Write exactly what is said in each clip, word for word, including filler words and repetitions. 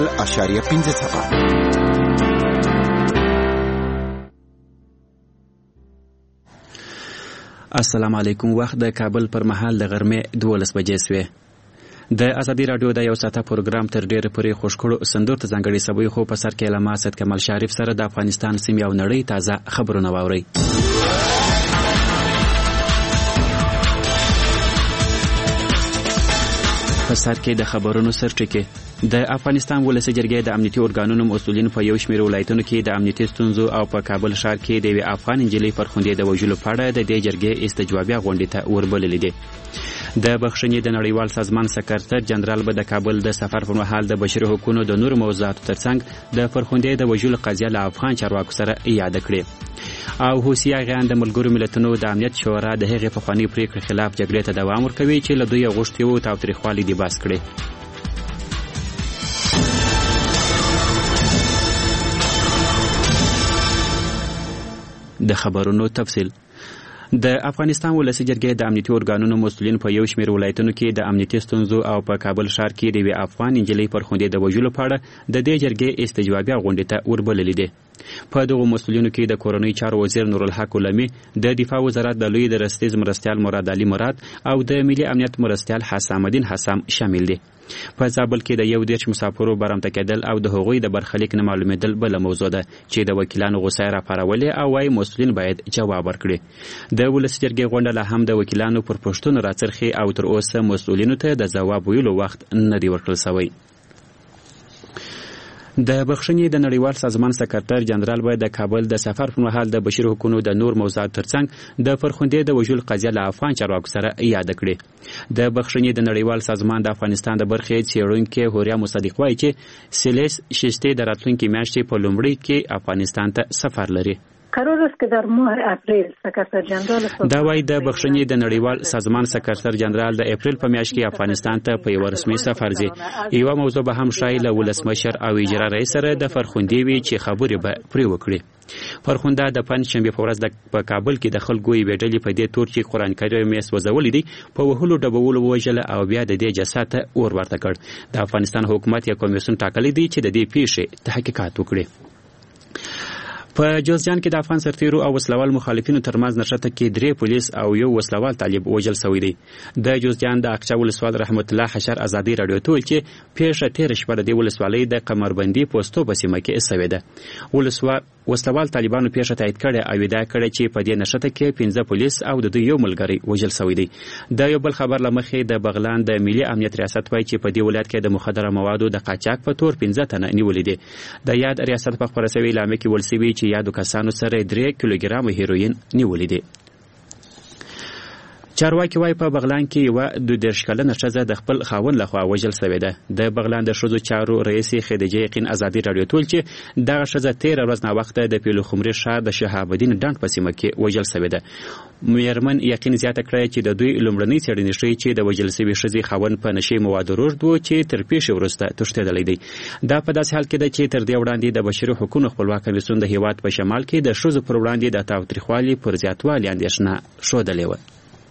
اشاریه پنځه څخه السلام علیکم. وخت د کابل پر مهال د غرمې دولس بجې سوې. د ازادي راډیو د یو ساعته پروګرام تر ډیره پورې خوشکړو سندور ته ځانګړي سبوي خو په سر کې علامه اسد کمال شریف سره د افغانستان سیمې او نړۍ تازه خبرونه واوري. په سر کې د خبرونو سرټکی د افغانستان ولسي جرګې د امنیتي ارګانونو مسؤلین په یو شمېر ولایتونو کې د امنیتي ستونزو او په کابل ښار کې د یوې افغان نجلۍ پر خوندې د وژلو په اړه د دې جرګې استجوابیه غونډې ته وربللې دي. د بخښنې د نړیوال سازمان سکرتر جنرال به د کابل د سفر پر مهال د بشري حقوقو د نورو موضوعاتو ترڅنګ د فرخوندې د وژلو قضیه له افغان چارواکو سره یاد کړي. او حوثي غیان د ملګرو ملتونو د امنیت شورا د هغې پخوانۍ پریکړې خلاف جګړې ته دوام ورکوي چې له دوی غوښتي وو تاوتریخوالي دې بس کړي. د خبرونو تفصیل. د افغانستان ولسي جرګې د امنیتي ارګانونو مسؤلین په یو شمېر ولایتونو کې د امنیتي ستونزو او په کابل ښار کې د یوې افغان نجلۍ پر خوندې د وژلو په اړه د دې جرګې استجوابیه غونډې ته وربللې دي. په دغو مسؤلینو کې د کورنۍ چارو وزیر نورالحق علمي، د دفاع وزارت د لوی درستیز مرستیال مراد علي مراد او د ملي امنیت مرستیال حسام الدین حسام شامل دي. په زابل کې د یو دیرش مسافرو برمته کېدل او د هغوی د برخلیک نه معلومېدل بله موضوع ده چې د وکیلانو غوسه یې راپارولې او وايي مسؤلین باید جواب ورکړي. د ولسي جرګې غونډه لا هم د وکیلانو پر پوښتنو راڅرخي او تر اوسه مسؤلینو ته د ځواب ویلو وخت نه دی ورکړل سوی. د بخښنې د نړیوال سازمان سکرتر جنرال به د کابل د سفر پر مهال د بشري حقوقو د نور موضوعاتو ترڅنګ د فرخوندې د وژلو قضیه له افغان چارواکو سره یاد کړي. د بخښنې د نړیوال سازمان د افغانستان د برخې څېړونکي هوریا مصدق وایي چې سیلیس شیشتې د راتلونکي میاشتې په لومړي کې افغانستان ته سفر لري. قرار است که در ماه اپریل سکرتر جنرال دا وایي د بخښنې د نړیوال سازمان سکرتر جنرال د اپریل په میاشت کې افغانستان ته په یو رسمي سفر ځي. یوه موضوع به هم شای له ولسمشر او اجرا رئیس سره د فرخوندې وي چې خبرې به پرې وکړي. فرخونده د پنجشنبې په ورځ په کابل کې د خلکو یوې ډلې په دې تور چې قرآن کریم یې سوځولی دی په وهلو ډبولو ووژله او بیا د دې جسد ته اور ورته کړ. د افغانستان حکومت یو کمیسیون ټاکلی دی چې د دې پیښې تحقیقات وکړي. په جوزجان کې د افغان سرتیرو او وسلوال مخالفینو ترمنځ نښته کې درې پولیس او یو وسلوال طالب وژل شوی دی. د جوزجان د اقچا ولسوال رحمت الله حشر ازادي راډیو ته ویل چې پیښه تېره شپه د دې ولسوالۍ د قمربندي پوستو په سیمه کې شوې ده. ولسوال وسلوال طالبانو پیښه تایید کړې او ادعا کړې چې په دې نښته کې پنځه پولیس او د دوی یو ملګری وژل شوی دی. د یو بل خبر له مخې د بغلان د ملي امنیت ریاست وایي چې په دې ولایت کې د مخدره موادو د قاچاق په تور پنځه تنه نیولې دي. د یاد ریاست په خبره شوې اعلامیه کې ویل شوي چې یادو کسانو سره درې کیلوګرامه هیروین نیولې دي. چارواکي وایي په بغلان کې یوه دوه دېرش کلنه ښځه د خپل خاوند لخوا وژل شوې ده. د بغلان د ښځو چارو رئیسې خدیجې یقین ازادي راډیو ته ویل چې دغه ښځه تېره ورځ ناوخته د پیلخمري ښار د شهاب الدین ډنډ په سیمه کې وژل شوې ده. میرمن یقین زیاته کړه چې د دوی لومړنۍ څېړنې ښیي چې د وژل شوې ښځې خاوند په نشې موادو روږد و چې تر پیښې وروسته تښتېدلی دی. دا په داسې حال کې ده چې تر دې وړاندې د بشري حقوقو خپلواک کمیسیون د هېواد په شمال کې د ښځو پر وړاندې د تاوتریخوالي پر زیاتوالي اندېښنه ښودلې وه.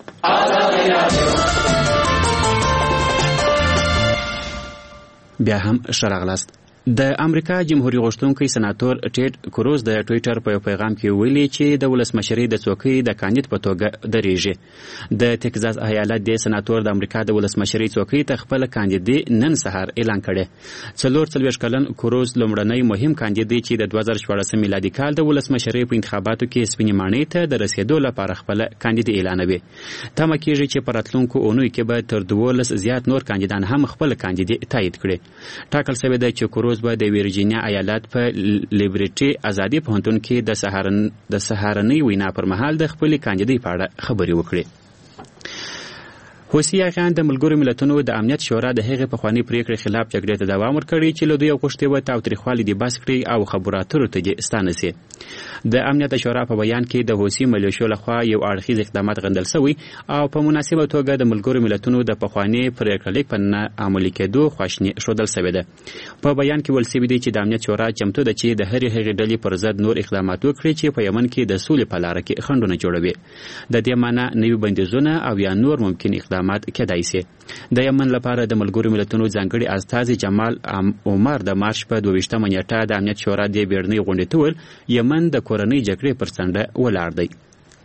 بیا هم ښه راغلاست. د امریکا جمهوریت غوښتونکی سناتور ټیډ کروز د ټویټر په یو پیغام کې ویلي چې د ولسمشرۍ د څوکۍ د کاندید په توګه درېږي. د ټکزاس ایالت د سناتور د امریکا د ولسمشرۍ څوکۍ ته خپله کاندیدي نن سهار اعلان کړی. څلور څلوېښت کلن کروز لومړنی مهم کاندید دی چې د دوه زره شپاړسم میلادي کال د ولسمشرۍ په انتخاباتو کې سپینې ماڼۍ ته د رسېدو لپاره خپله کاندیدي اعلانوي. تمه کېږي چې په راتلونکو اونیو کې به تر دولس زیات نور کاندیدان هم خپله کاندیدي تایید کړي. ټاکل شوې ده چې کروز به د ویرجینیا ایالت په لیبرټي ازادي پوهنتون کې د سهارن د سهارنۍ وینا پر مهال د خپلې کاندیدۍ په اړه خبرې وکړي. حوثي غیان د ملګرو ملتونو د امنیت شورا د هغې پخوانۍ پریکړې خلاف جګړې ته دوام ورکړی چې له دوی غوښتي وه تاوتریخوالي دې بس کړي او خبرو اترو ته دې ستانه سي. د امنیت شورا په بیان کې د حوثي ملیشو لخوا یو اړخیز اقدامات غندل شوي او په مناسبه توګه د ملګرو ملتونو د پخوانۍ پریکړې لیک په نه عملي کېدو خواشیني ښودل شوې ده. په بیان کې ویل شوي دي چې د امنیت شورا چمتو ده چې د هرې هغې ډلې پر ضد نور اقدامات وکړي چې په یمن کې د سولې په لاره کې خنډونه جوړوي. د دې معنی نوي بندیزونه او یا نور ممکن اقدامات اقدامات کېدای شي. د یمن لپاره د ملګرو ملتونو ځانګړي استازي جمال عمر د مارچ په دویشتمه نیټه د امنیت شورا د بیړنۍ غونډې ته وویل یمن د کورنۍ جګړې پر څنډه ولاړ دی.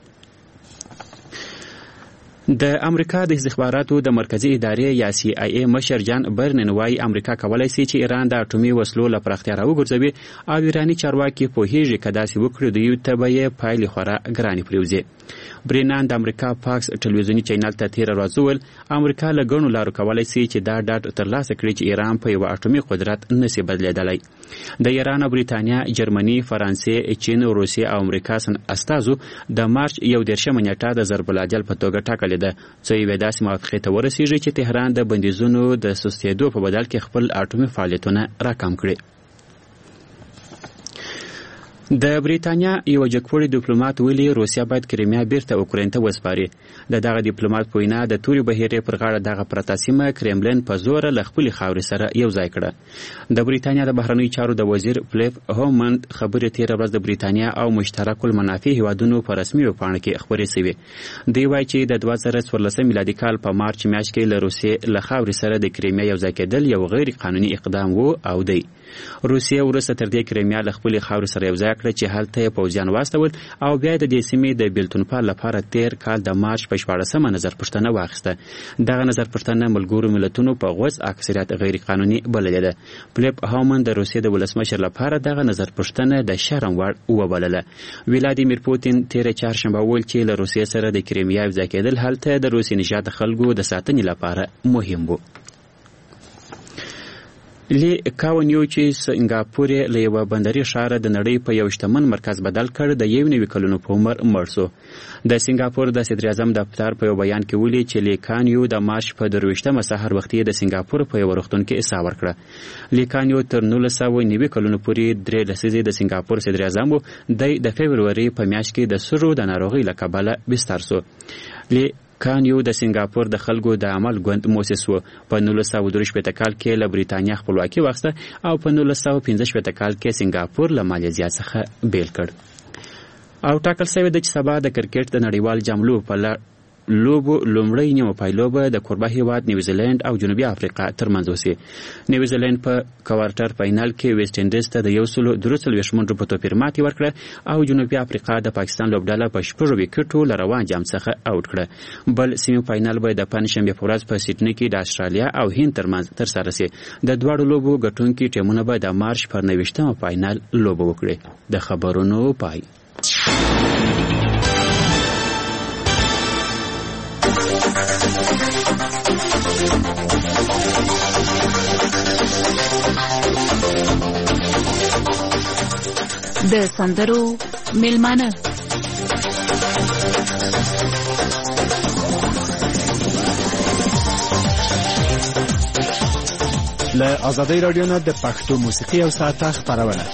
د امریکا د استخباراتو د مرکزی ادارې یا سی آی ای مشر جان برنن وايي امریکا کولای شي چې ایران د اټومي وسلو له پراختیا راوګرځوي او ایراني چارواکي پوهیږي که داسې وکړي دوی ته به یې پایلې خورا ګرانې پرېوځي. برینان د امریکا پاکس ټلویزیوني چینل ته تېره ورځ وویل امریکا له ګڼو لارو کولی شي چې دا ډاډ ترلاسه کړي چې ایران په یوه اټومي قدرت نشي بدلېدلی. د ایران او بریتانیا، جرمني، فرانسې، چین، روسیې او امریکا استازو د مارچ یو دېرشمه نیټه د ضرب العجل په توګه ټاکلې ده څو یوې داسې موافقې ته ورسیږي چې تهران د بندیزونو د سستېدو په بدل کې خپل اټومي فعالیتونه راکم کړي. د بریتانیا یو جګپوړی ډیپلوماټ ویلي روسیا باید کریمیا بیرته اوکراین ته وسپاري. د دغه ډیپلوماټ په وینا د تورې بحیرې پر غاړه دغه پرته سیمه کرملین په زوره له خپلې خاورې سره یو ځای کړه. د بریتانیا د بهرنیو چارو د وزیر فلیپ هومند خبرې تېره ورځ د بریتانیا او مشترک المنافع هیوادونو په رسمي ویبپاڼه کې خپرې شوې. دوی وایي چې د دوه زره څوارلسم میلادي کال په مارچ میاشت کې له روسیې له خاورې سره د کریمیا یو ځای کېدل یو غیر قانوني اقدام و او دی. روسیه وروسته تر دې کریمیا له خپلې خاورې سره یو ځای کړه چې هلته یې پوځیان واستول او بیا د دې سیمې د بیلتونپال لپاره تیر کال د مارچ په شپاړسمه نظرپوښتنه واخیسته. دغه نظرپوښتنه ملګرو ملتونو په غوڅ اکثریت غیر قانوني بللې ده. فلیپ هومند د روسیې د ولسمشر لپاره دغه نظرپوښتنه د شرم وړ وبلله. ولادیمیر پوتین تېره چهارشنبه وویل چې له روسیې سره د کریمیا یو ځای کېدل هلته د روسیې نژاد خلکو د ساتنې لپاره مهم و. لی کاونیو چې سنګاپور له یوه بندري ښاره د نړۍ په یو شتمن مرکز بدل کړ د یو نوي کلونو په عمر مړ شو. د سنګاپور د صدر اعظم دفتر په یو بیان کې ویلي چې لیکانیو د مارچ په درویشتمه سهار وختي د سنګاپور په یو روغتون کې احسا ورکړه. لیکانیو تر نولس سوه نوي کلونو پورې درې لسیزې د سنګاپور صدر اعظم و. دی د فبروري په میاشت کې د سرو د ناروغۍ له کبله بستر شو. لی کانیو د سنګاپور د خلکو د عمل ګوند مؤسس و. په نولس سوه درې شپېته کال کې له بریتانیا خپلواکي واخیسته او په نولس سوه پنځه شپېته کال کې سنګاپور له مالیزیا څخه بیل کړ. او ټاکل شوی ده چې سبا د کرکټ د نړیوال جام لوبو په لوبو لومړی نیمه پایلوبه د کوربه هیواد نیوزیلند او جنوبي افریقا ترمنځ وسي. نیوزیلند په کوارټر فاینل کې ویسټ انډیز ته د یو سلو درې څلوېښت منډو په توپیر ماتې ورکړه او جنوبي افریقا د پاکستان لوبډله په شپږو ویکټو له روان جام څخه اوټ کړه. بل سیمي فاینل به د پنجشنبې په ورځ په سیډني کې د استرالیا او هند ترمنځ ترسره سي. د دواړو لوبو ګټونکي ټیمونه به د مارچ پر نویشتمه فاینل لوبه وکړي. د خبرونو پای. د سندرو میلمانه له آزادۍ رادیو نه د پښتو موسیقي او ساعته خپرونه.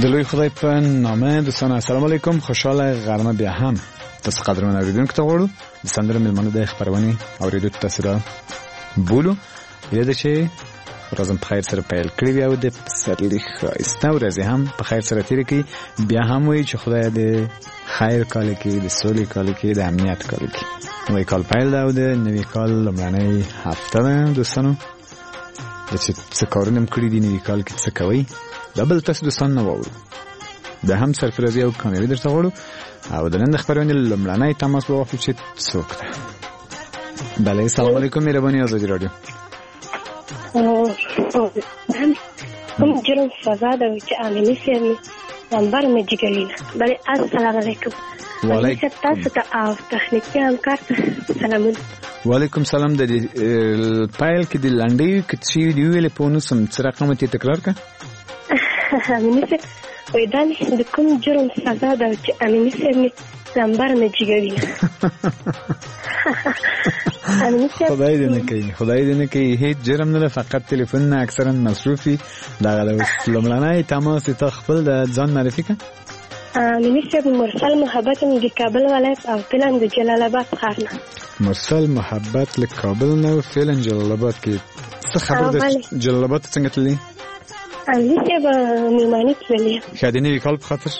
دلوی خدای په نامه دوستان السلام علیکم خوشاله غرمه بیا هم تاسو قدرمن اوریدونکو ته غواړو د سندره ملمنو د خبرونه اوریدو تاسو را بولو یاد شي ورځم په خیر سره پیل کړی او د سرلی خاسته ورځ هم په خیر سره تیر کی بیا هم وي چې خدای دې خیر کال کې د سولې کال کې د امنیت کال کې نوې کال پیل دا د نوې کال لمړنۍ هفته ده دوستانو د څه کارونه کړی دي نوې کال کې څه کوي دبل تاسو دوستان نه وورو به هم سرفرازي او کامیابی درته غواړو او د نن د خبرونې لمړنۍ تماس به واخلو چې څوک ده. بله سلام علیکم مهرباني آزادي رادیو. کوم جرم سزا ده چې امني سیمه نمبر مې جګلینا. بله السلام علیکم. وعلیکم تاسو ته او تخنیکی همکار ته سلامونه. وعلیکم سلام. د پایل کې د لنډۍ کچې دی ویلې په نو سم څه رقم ته تکرار کا امني سیمه وای دا د کوم جرم سزا ده چې امني سیمه نمبر مې جګلینا. خدای دې نه کوي خدای دې نه کوي هیڅ جرم نه فقط ټلیفون نه اکثرا مصروفي دا لمړنۍ تماس ته خپل د ځان معرفي کا. منیسب مرسل محبت د کابل ولایت او فعلا د جلال آباد ښار نه. مرسل محبت له کابل نه فعلا جلال آباد کې څه خبر ده جلال آباد څنګه تللی؟ منیسب میمانی تللی شاید نوی کال په خاطر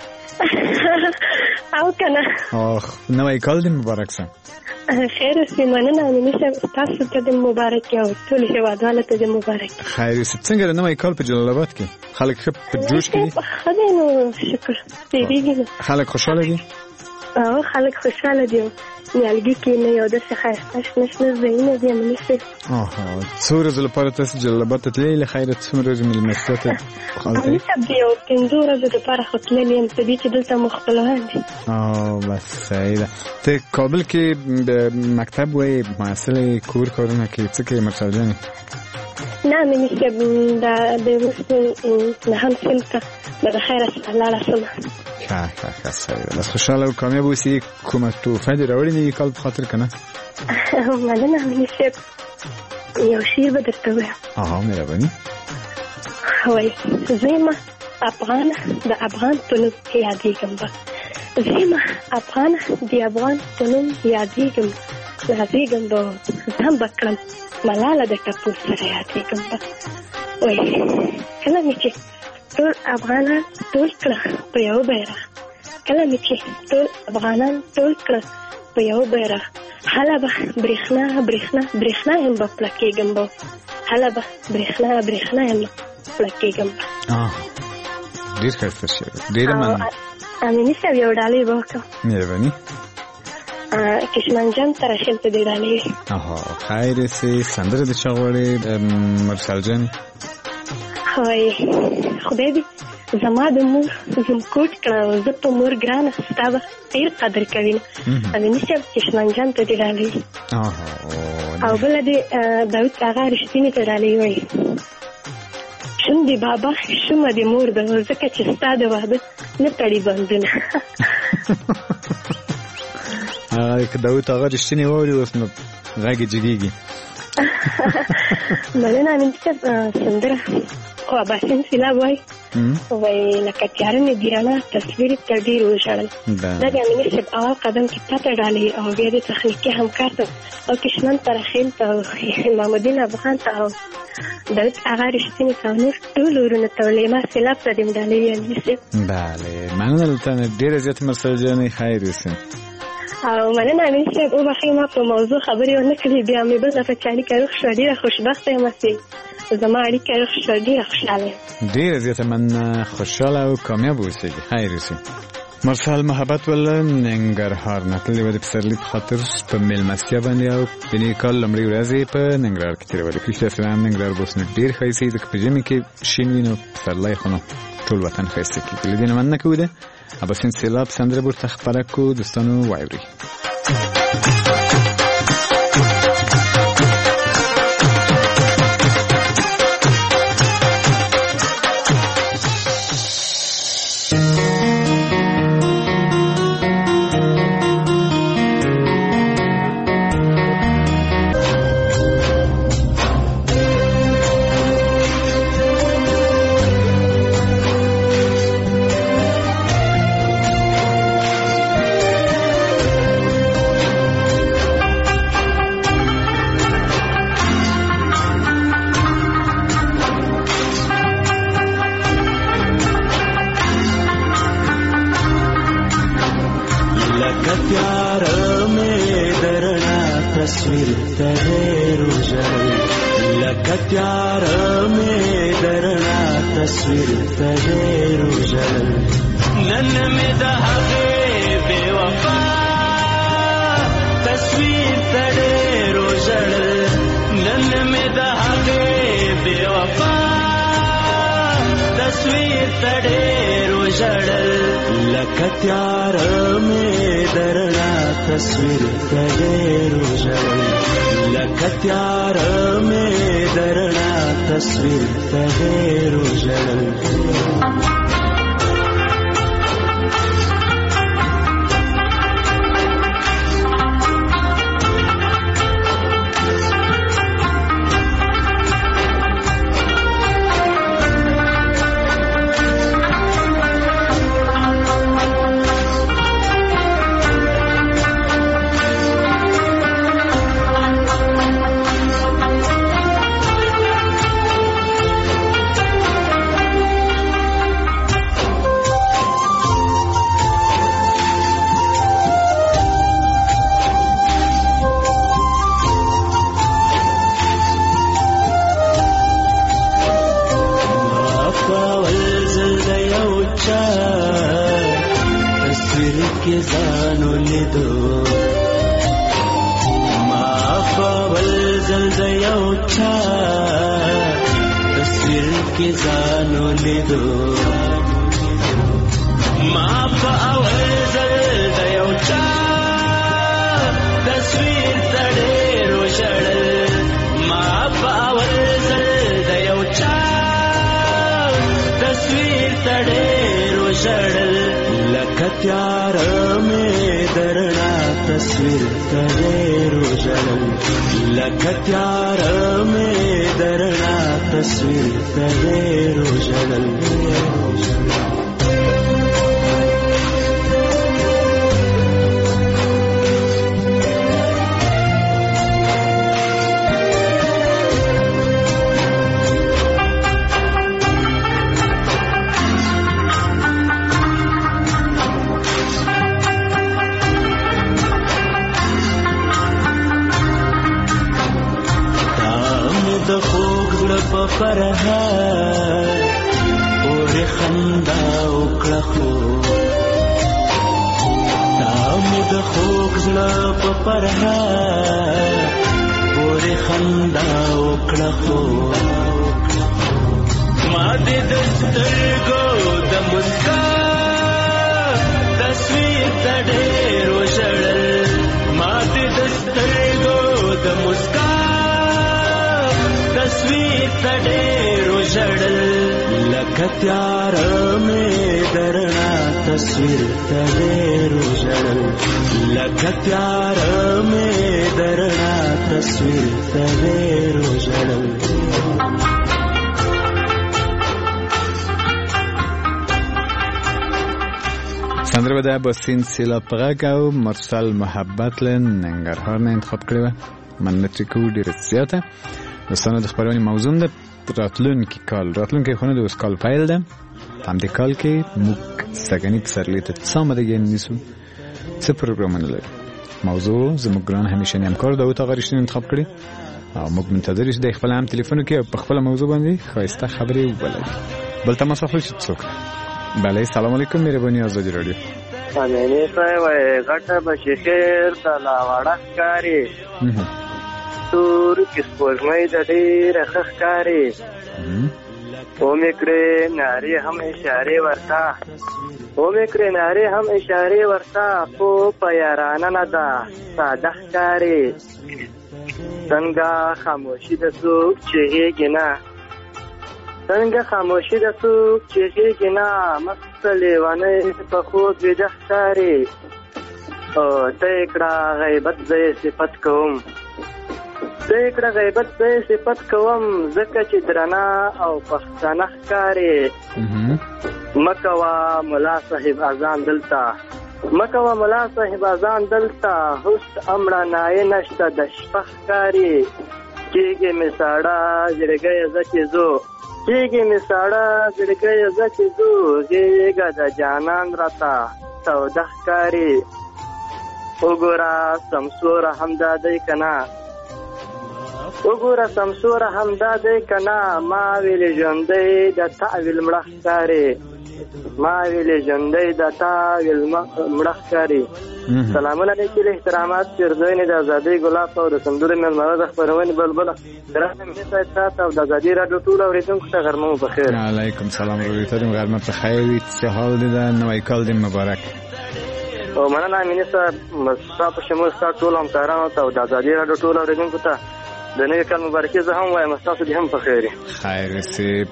او کنه اخ نوی کال دې مبارک شه. خیر سیمانه منیسب تاسو ته د مبارک او ټول هیوادوالو ته د مبارک. خیر څنګه نوی کال په جلال آباد کې خلک ښه په جوش کې دي؟ خدای نو شکر دې خلک خوشاله دي؟ او خلک خوشاله دي. نیالګي کې نه یو د څه خاصه نشنه زینه دي منیسب. آها څو ورځې لپاره تاسو جلال آباد ته تللی له خیرت څومره ورځې مېلمستیا ته خالتې؟ منیسب دی او پنځه ورځې لپاره خو تللی یم په دې چې دلته مو خپلوان دي. او بس صحیح ده. ته کابل کې د مکتب وایي محصلې کور کارونه کې څه کوې مرسل جانې؟ نه منیسب د د اوس نهم صنف ته به د خیره سره لاړه شم. ښه ښه ښه صحیح ده. بس خوشحاله او کامیاب اوسې. کومه تحفه دې راوړې نوي کال په خاطر که نه؟ مننه منیسب یو شعر به درته ووایم. اها مهرباني. وایي زه افغان د افغان په نوم یادېږم به زه افغان د افغان په نوم یادېږم یادېږم به ځان به کړم ملاله د ټپو سره یادېږم به. وایي کله مې چې ټول افغانان ټول کړه په یو بیرغ کله مې چې ټول افغانان ټول کړه په یو بیرغ هله به برېښنا برېښنا برېښنا یم به پړکېږم به هله به برېښنا برېښنا یم به پړکېږم به. ډېر ښایسته شعر ډېره مننه. امیني صاحب یو ډالۍ به وکړم. مهرباني. کشمن جان تراشل په دې ډالۍ وي. اها خیر سي سندره د چا غواړې مرسل جانې؟ وایي خدای دې زما د مور زم کوټ کړه او زه په مور ګرانه ستا به ډېر قدر کوي. امیني صاحب کشمن جان ته دې ډالۍ وي. او بله دې داود اغا رښتینې ته ډالۍ وایي شوم دې بابا شومه دې مور ده ځکه چې ستا د واده نه تړي بندونه. هغه که داود اغا رښتینې واوري اوس نو غږ یې جګېږي. مننه امیني صاحب سندره خو اباسین سیلاب وایي وایي لکه تیاره مې د رڼا تصویر ته ډېر وژړل. دا د امیني صاحب اول قدم کې تا ته ډالۍ او بیا د تخنیکي همکار ته او کشمن ترخیل ته او امامالدین افغان ته او داود اغا رښتینې ته او نور ټول ورونو ته ولیما سیلاب ته دې ډالۍ وي امیني صاحب. بله مننه له تا نه ډېره زیاته مرسل جانې خیر اوسې. او مننه امیني صاحب وبخښئ ما په موضوع خبرې ونه کړې بیا مې بل دفعه چې اړیکه روغ شوه ډېره خوشبخته یم چې زما اړیکه روغ شوه ډېره خوشحاله یم. ډېره زیاته مننه خوشحاله او کامیاب اوسېږي خیر اوسې. مرسل محبت ول ننګرهار نه تللې وه د پسرلي په خاطر په مېلمستیا باندې او د نوي کال لومړۍ ورځې په ننګرهار کې تېرولې. کله چې سلام ننګرهار به اوس نو ډېر ښایسته وي ځکه په ژمي کې شین وي نو پسرلی خو نو ټول وطن ښایسته کېږي. له دې نه مننه کوو ده اباسین سیلاب سندره به ورته خپره کړو دوستانو واورئ. تصویر تغیر وژړل لکه تیاره مې درنا تصویر تغیر وژړل نن مې د هغې بې وفا تصویر تغیر وژړل نن مې د هغې بې وفا تصویر تغیر وژړل لکه تیاره مې درنا تصویر تغیر وژړل لکه تیاره مې درنا تصویر تغیر وژړل سندره به با سلسله غږ او مرسل محبت له ننګرهار نه انتخاب کړې وه. مننه کوو ډېره زیاته. دوستانو د خپرونې موضوع ده راتلونکي کال راتلونکي خو نه د اوس کال پیل ده. همدې کال کې موږ سږني پسرلي ته څه آمادګي نیسو، څه پروګرامونه لرو. موضوع زموږ ګران همیشني همکار داود آقا رښتینی انتخاب کړې او موږ منتظر یو د خپل هم ټلیفون کې په خپل موضوع باندې ښایسته خبرې ولري. بل تماس اخلو چې څوک بله. سلام علیکم مهرباني آزادي رادیو. امینی صاحب غټه بشي خیر د لاوړه ښکاري تور کې سپوږمۍ د ډېره ښه ښکاري ومې کړې نارې هم اشارې ورته ومې کړې نارې هم اشارې ورته خو په یارانه نه ده ساده ښکاري څنګه خاموشي د څوک چغېږي نه څنګه خاموشي د څوک چغېږي نه مست لیونی په خوب ویده ښکاري ته یې کړه غیبت زه یې صفت کوم ته یې کړه غیبت زه یې صفت کوم ځکه چې درنه او پښتانه ښکاري مه کوه ملا صاحب اذان دلته مه کوه ملا صاحب اذان دلته هوس امړه نایې نشته د شپه ښکاري کېږي مې ساړه زړګی زه چې ځو کېږي مې ساړه زړګی زه چې ځو غېږه د جانان راته توده ښکاري وګوره سمسور همدا دی کنا وګوره سمسور همدا دی کنا ما ویل ژوندۍ د تعویل مړه ښکاري ما ویل ژوندۍ د تعویل مړه ښکاري. سلامونه لیکي احترامات چیرځوینې د ازادۍ ګلاب او د سندرو میلمنه د خپرونې بلبله ګرانه مینې صاحب تاسو او د ازادۍ راډیو ټول اورېدونکو ته غرمه مو بخیر. علیکم سلام ورحمتم غرمه په خیر وي. څه حال دی؟ د نوی کال دې مبارک. او مننه مینې صاحب ستا په شمول ستا ټول همکارانو ته او د ازادۍ راډیو ټول اورېدونکو ته د نوي کال مبارکي زه هم وایم ستاسو دې هم په خیر وي. خیر صاحب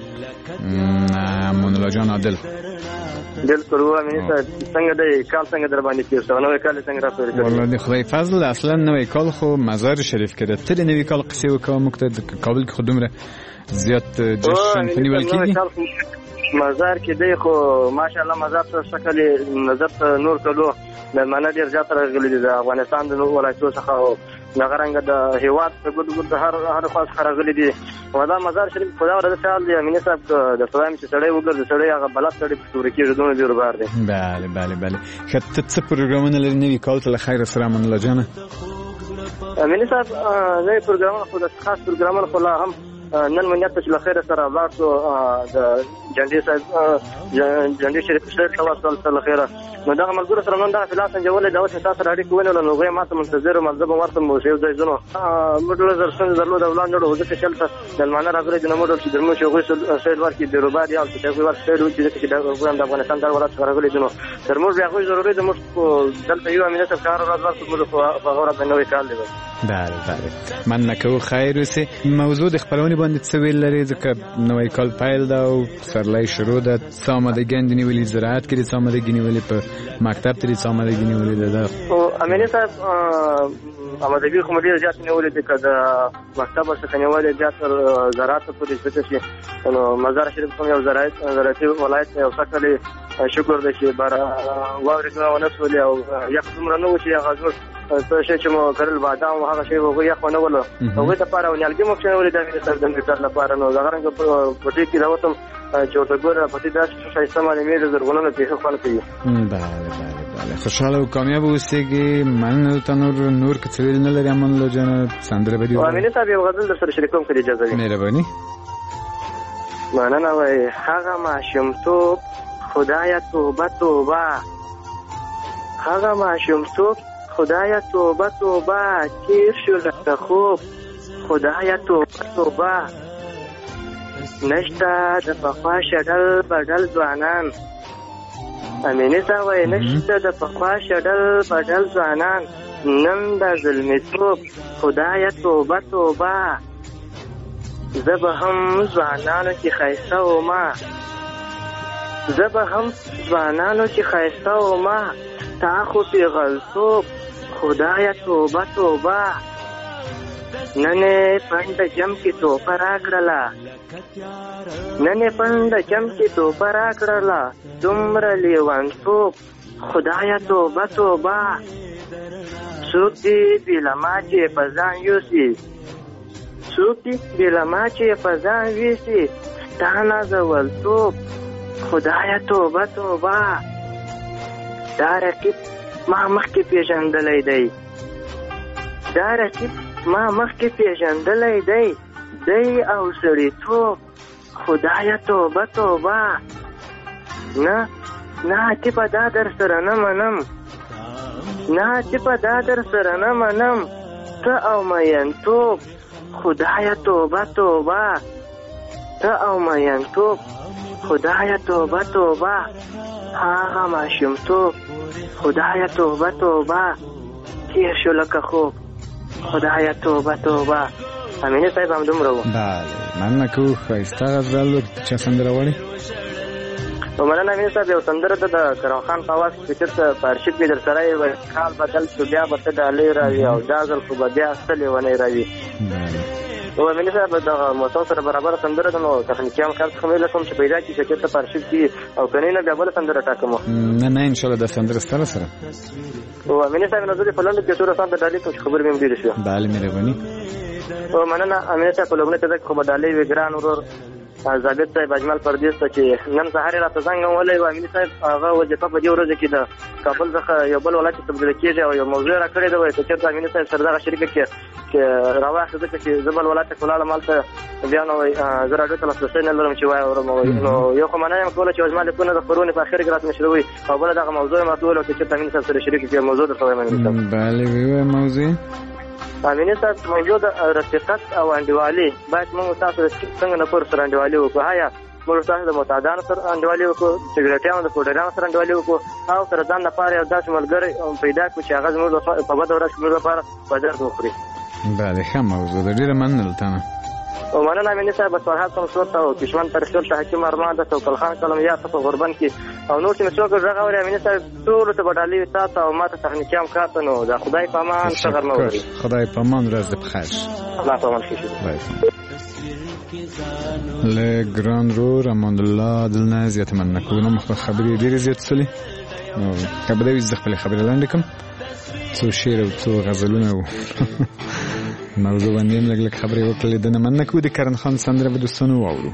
امان الله جان عادل بالکل وه مینې صاحب څنګه دی کال څنګه در باندې تېر شوی نوی کال یې څنګه را پیل کړی؟ والله د خدای فضل اصلا نوی کال خو مزار شریف کې ده. ته د نوي کال قصې وکړه موږ ته. د کابل کې خو دومره زیات جشن په نیول کېږي. مزار کې دی خو ماشاءالله مزار ته شکل نظر ته نور کلو مېلمانه ډېر زیات راغلي دي د افغانستان د نورو ولایتو څخه او دغه رنګه د هېواد په ګوټ ګوټ د هر هر خوا څخه راغلي دي. او دا مزار شریف خو دا ورته خیال دی امیني صاحب درته وایم چې سړی وګرځي سړی هغه بلد سړی په ستوري کېږي دومره جوړبار دی. بله بله بله. ښه ته څه پروګرامونه لري نوي کال ته له خیره سره امان الله جانه؟ امیني صاحب نوي پروګرامونه خو د خاص پروګرامونه خو لا هم نن مو نیت چې له خیره سره ولاړ شو د جنډې صاحب جنډې شریف صاحب ته وصل سره له خیره نو دغه ملګرو سره نن دغه فلاس انجولې دا اوس تاسو سره اړیکه ونیوله نو هغوی ما ته منتظر وم زه به ورته مو یو ځای ځو نو موږ ډېره زر ستونزې درلوده ولاندې وړو ځکه چې هلته مېلمانه راغلي دي نو موږ ډول چې درموش هغوی سیل ورکړي بیروبار یا چې هغوی ورته سیل وکړي ځکه چې هغوی هم د افغانستان د هر ولایت څخه راغلي دي نو درموش بیا هغوی ضروري ده موږ دلته یو امینه صاحب کار ورځ ورکړو موږ په هغه ورځ نوی کال دی. بله بله مننه کوو. خیر اوسې. موضوع د خپرونې باندې څه ویل لري ځکه نوی کال پیل ده او پسرلی شروع ده. څه آمادګي دې نیولي زراعت کې دې څه آمادګي نیولي په مکتب ته دې څه آمادګي نیولي ده؟ امینه صاحب آمادګي خو مې ډېره زیات نیولې ده که د مکتب ورڅخه نیولې زیات تر زراعت پورې ځکه چې نو مزار شریف هم یو زراعتي ولایت دی او شکل شکر دی چې واورې ونه سولې او یخ دومره نه و چې هغه زموږ څه شی چې مو کرل بادام او هغه شی هغوی یخ ونه ولو هغوی دپاره او نیالګي مو کښېنولې د امینه صاحب د میټر لپاره نو دغه رنګه پټۍ کې راوتم چې ورته ګوره پټۍ داسې ښایسته معلومېږي زرغونونه پېښه خوند کوي. بله بله بله. خوشحاله او کامیابه اوسېږي. مننه ته نور نور که څه ویل نه لري امان الله جانه سندره به دې امینه صاحب یو غزل در سره شریکوم که دې اجازه وي. مهرباني. مننه وایي هغه ماشومتوب خدایه توبه توبه هغه ماشومتوب خدایه توبه توبه تیر شو لکه خوب خدایه توبه توبه نشته د پخوا شډل بدل ځوانان. امینه صاحب وایي نشته د پخوا شډل بدل ځوانان نن د ظلمیتوب خدایه توبه توبه زه به هم ځوانانو کې ښایسته ومه زه به هم ځوانانو کې ښایسته ومه تا خو پیغلتوب خدایه توبه توبه نن یې پنډه جم کې توپه راکړله نن یې پنډه جم کې توپه راکړله دومره لیونتوب خدایه توبه توبه څوک دې بې له ما چې په ځان یوسي څوک دې بې له ما چې په ځان ویسي ستا نازولتوب خدایه توبه توبه دا رقیب ما مخکې پیژندلی دی دا رقیب ما مخکې پیژندلی دی دی او سړیتوب خدایه توبه توبه نه نه ټیپه دا در سره نه منم نه ټیپه دا در سره نه منم ته او مینتوب خدایه توبه توبه ته او مینتوب خدایه توبه توبه هغه ماشومتوب خدایه توبه توبه تیر شو لکه خوب خدایه توبه توبه. امینه صاحب هم دومره و. بله مننه کوو. ښایسته غزل چا سندره غواړي؟ مننه امینه صاحب یو سندره ده د کرم خان په اواز کې چېرته په ارشیف کې در سره یې وایي کال بدل شو بیا به ته ډالۍ راوي او دا ځل خو به بیا څه لیونۍ راوي. او امینه صاحب دغه موسم سره برابره سندره ده نو تخنیکي همکار څخه مې لکم چې پیدا کړي چې چېرته په ارشیف کې او که نه بیا بله سندره ټاکم. نه نه انشاءالله دا سندره ستا سره. او امینه صاحب نو زه دې په لنډو کې څو رسان ته ډالۍ کوم چې خبرې مې هم ډېرې شوې. بله مهرباني. او مننه امینه صاحب په لومړۍ تزه کې خو به ډالۍ وي ګران ورور ضابط صاحب اجمل پردیس ته چې نن سهار راته زنګ ولې و امین صاحب هغه وظیفه په دې ورځ کې د کابل څخه یو بل ولایت ته تبدیل کیږي او یو موضوع را کړی دی چې امین صاحب سره دغه شریک کې چې راوخه ځکه چې زبل ولایت کولاله مالته بیا نو زه راډیو ته لاسرسی نه لرم چې وای اورم نو یو کوم نه یم کوله چې اجمل په نه د خبرونه په اخر کې راته مشروي او بل دغه موضوع ما ټول چې امین صاحب سره شریک کې موضوع درته وایم. بله وی موضوع امین صاحب موضوع د رفاقت او انډیوالي باید موږ تاسو څنګه نه پر سره انډیوالي وکړو. هيا موږ تاسو د متعددانو سره انډیوالي وکړو سیګریټیانو د پوډرانو سره انډیوالي وکړو او سره ځان لپاره یو داسې ملګری پیدا کړو چې هغه زموږ په بده ورځ موږ لپاره بدر وکړي. بله ښه موضوع د ډیره مننه تنه او مننه امین صاحب فرحات صوت او کشمن ترشل ته حکیم ارمان د توکل خان کلم یا په غربن کې او نور چې څوک راغوري امین صاحب ټول ته بدالي تاسو او ماته تخنیکی هم کار نو د خدای په امان څنګه نو خدای په امان ورځ د بخیر الله په امان کې له ګران رور امان الله دلنا زیات مننه کوم مخ خبرې ډیره زیات سلی نو کبه دې ز خپل خبرې لاندې کوم څو شعر او څو غزلونه موضوع باندې لږ لږ خبرې وکړلې د نه مننه کوو د کرن خان سندره به دوستانو واورو.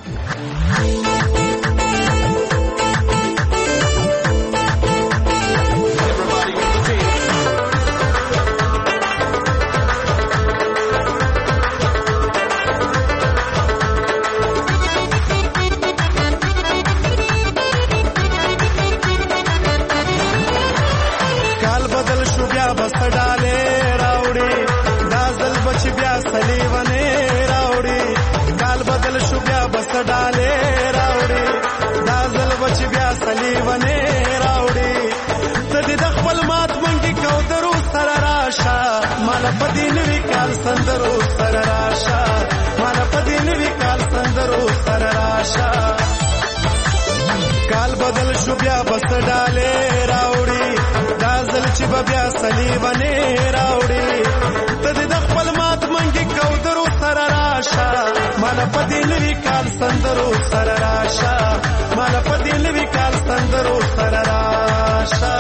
کال بدل شو بیا بس ډاله راوړي دازل چې بیا سلیونه راوړي ته د خپل مات منګي کو درو سره راشه مال پدې نوی کال سندرو سره راشه مال پدې نوی کال سندرو سره راشه.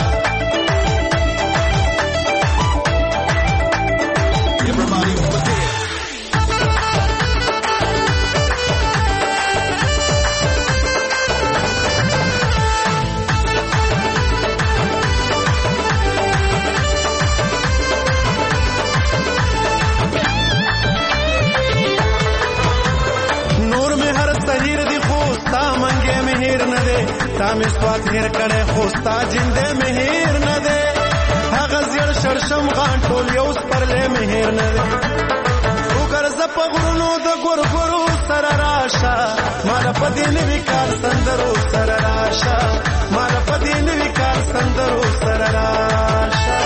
تامې سوات هیر کړه خوستا جنده مهیر نه ده هغه زیر شرشم غان ټول یو پرلې مهیر نه ده وګرځ په غرونو د ګورګورو سره راشه مال پدې نوی کال سندرو سره راشه مال پدې نوی کال سندرو سره راشه.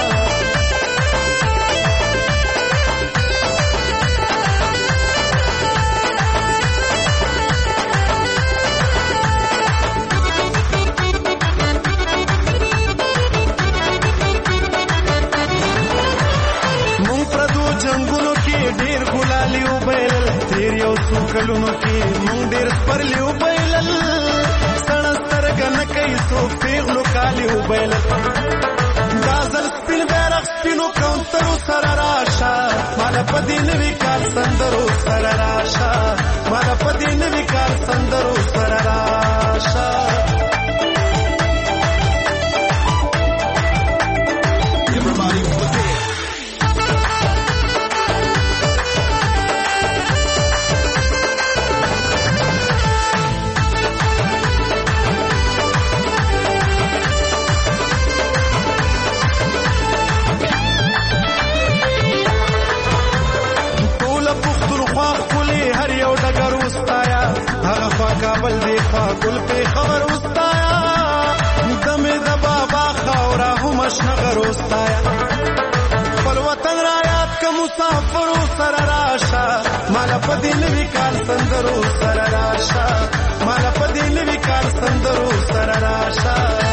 یو څو کلونو کې مونږ ډېر پرلی وبایلل سړه سترګه نه کوي څوک پیغلو کالي وبایلل دا ځل سپین بیرغ سپینو کونترو سره راشه ماله په دې نوي کال سندرو سره راشه ماله په دې نوي کال سندرو سره راشه. کابل دی خوا ګل په خبر وستایا دمه د بابا خاورا هم شنغر وستایا خپل وطن را یاد ک مسافر سره راشه مال په دې نوی کال سندرو سره راشه مال په دې نوی کال سندرو سره راشه.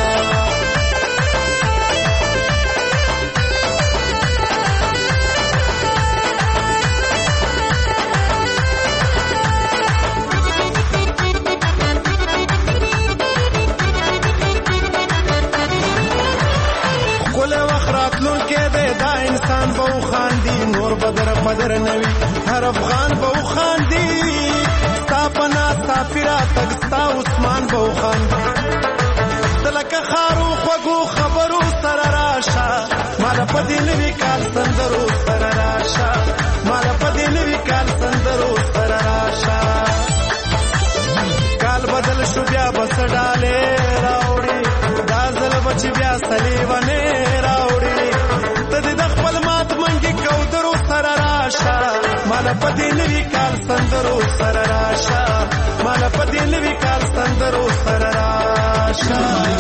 انسان به خاندي نور بدر بدر نوي هر افغان به خاندي تا پنا تګستا عثمان بوخان دلکه خارو خوګو خبرو سره راشه مال پدې نوی کال سندرو سره راشه مال پدې نوی کال سندرو سره راشه کال بدل شو بیا بس ډاله راوړي دازل بچ بیا سلیونه راوړي ته د خپل مات منګي کودرو سره راشه مال پدې نوی کال سندرو سره راشه مال پدې نوی کال سندرو سره راشه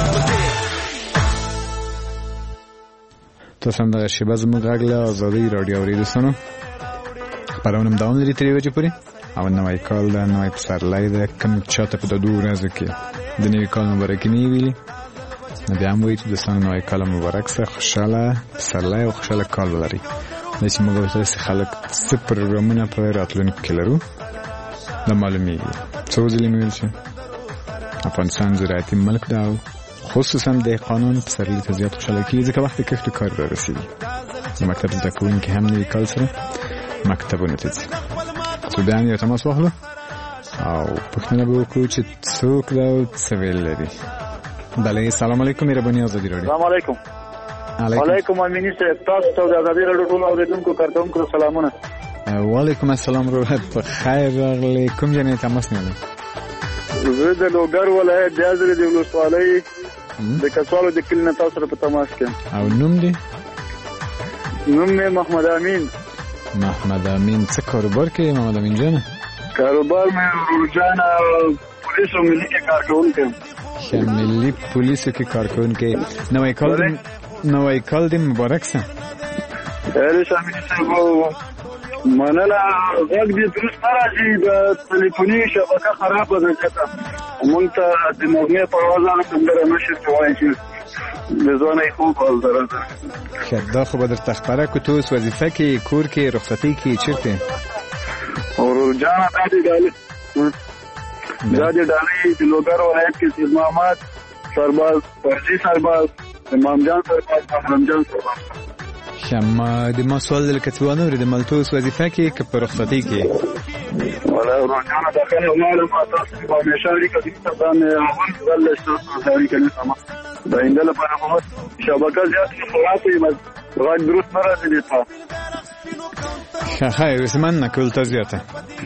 تاسو هم د شیبه زموږ غږ له ازادۍ راډیو اورېدونکو خپرونه هم دوام لري ترې وجې پورې او نوی کال ده نوی پسرلی ده کوم چاته په دو ورځو کې د نوي کال مبارکي نه ویلي نو بیا هم وایي چې دوستانو نوی کال مبارک شه خوشحاله پسرلی او خوشحاله کال ولري دا چې موږ ورته داسې خلک څه پروګرامونه په راتلونکي کې لرو دا معلومیږي څو ځلې مې ویل چې افغانستان زراعتي ملک ده او خصوصا د قانون پسرلی ته زیات خوشحاله کېږي ځکه وخت کښت کار را رسېږي د مکتب زده کوونکي هم نوي کال سره مکتبونو ته ځي څو بیا هم یو تماس واخلو او پوښتنه به وکړو چې څوک ده او څه ویل لري بله سلام علیکم مهرباني ازادي راډیو سلام علیکم وعلیکم امینی صاحب تاسو ته د ازادي راډیو ټول اوریدونکو کارکونکو سلامونه وعلیکم السلام روحت په خیر راغلی کوم ځای تماس نیولی زه د لوګر ولایت د ازرې د ولسوالۍ د کڅوالو د کلي نه تاسو سره په تماس کې او نوم دی نوم مې محمد امین محمد امین څه کاروبار کوي محمد امین جان کاروبار مې روزانه پولیسو ملي کې کار کوونکی ښه ملي پولیسو کې کار کوونکی نوی کال دی نوی کال دی مبارک شه خیر شه امین صاحب مننه غږ دې درست نه راځي د تلیفوني شبکه خرابه ده ځکه مونږ ته د نغمې په اواز هغه سندره نشي کولی چې د ځوانه یې خوب حال دره ده ښه دا خو به درته خپره کړو ته اوس وظیفه کې کور کې رخصتۍ کې چېرته ورورجانه دا دې ډالۍ دا دې ډالۍ د لوګر ولایت کې سید محمد سرباز فرجي سرباز امام جان سرباز محرم جان سرباز شما د ما سوال دل کتوانه ورې د ملتوس وظیفه کې که په رخصتۍ کې ولا ورجانه داخله وماله ما تاسو په همیشه اړیکه دي تاسو نه اول ځل تاسو اړیکه نه سم دا انده لپاره په شبکه زیات خلاصې ما غږ درست نه راځي تاسو ښه ښه رسمن نه کول ته زیاته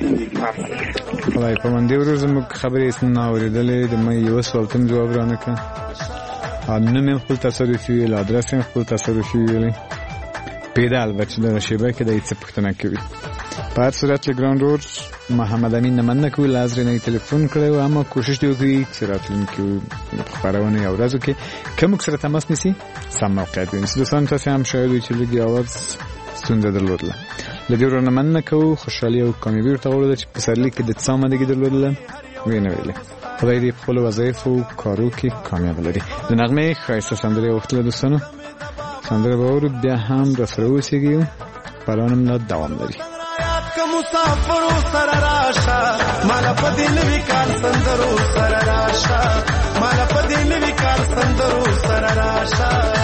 خدای په من دې ورځ موږ خبرې نه اورېدلې د مې یو سوال تم جواب رانه کړ ا نو مې خپل تصرفي ویل ادرس مې خپل تصرفي ویل پیدا البته د شیبه کې د هیڅ پښتنه کوي په هر صورت چې ګراوند رود محمد امین نه مننه کوي لازم نه ټلیفون کړو اما کوشش دی وکړي چې راتلونکي خبرونه یو ورځ کې کوم سره تماس نیسي سم موقعیت ونیسي دوستان تاسو هم شاید چې لګي اواز ستونزه درلودله لدی ورنه مننه کوو خوشحالي او کامیابی ورته وړو چې په سرلی کې د څه آمدګي درلودله وینه ویلې خدای دې په خپل وظایف او کارو کې کامیاب لري د نغمه ښایسته سندرې وختله دوستانو سندره به اورو بیا هم را سره اوسېږي پرانم نه دوام لري که مسافرو سره راشه مالا په دې نوي کال سندرو سره راشه مالا په دې نوي کال سندرو سره راشه